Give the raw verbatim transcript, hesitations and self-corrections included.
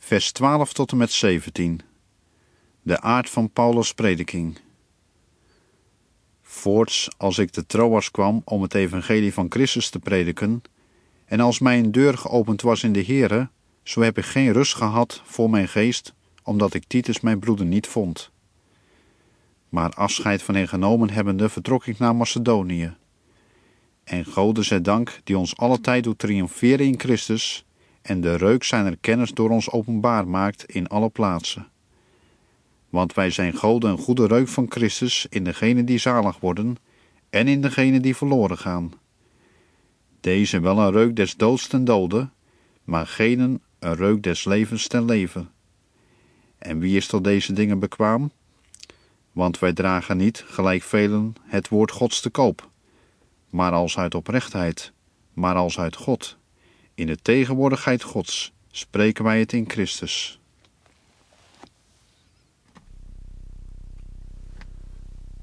vers twaalf tot en met zeventien. De aard van Paulus' prediking. Voorts, als ik te Troas kwam om het evangelie van Christus te prediken, en als mij een deur geopend was in de Here, zo heb ik geen rust gehad voor mijn geest, omdat ik Titus mijn broeder niet vond. Maar afscheid van hen genomen hebbende, vertrok ik naar Macedonië. En Gode zij dank, die ons alle tijd doet triomferen in Christus, en de reuk zijner kennis door ons openbaar maakt in alle plaatsen. Want wij zijn Gode een goede reuk van Christus in degenen die zalig worden, en in degenen die verloren gaan. Deze wel een reuk des doods ten dode, maar genen een reuk des levens ten leven. En wie is tot deze dingen bekwaam? Want wij dragen niet, gelijk velen, het woord Gods te koop, maar als uit oprechtheid, maar als uit God. In de tegenwoordigheid Gods spreken wij het in Christus.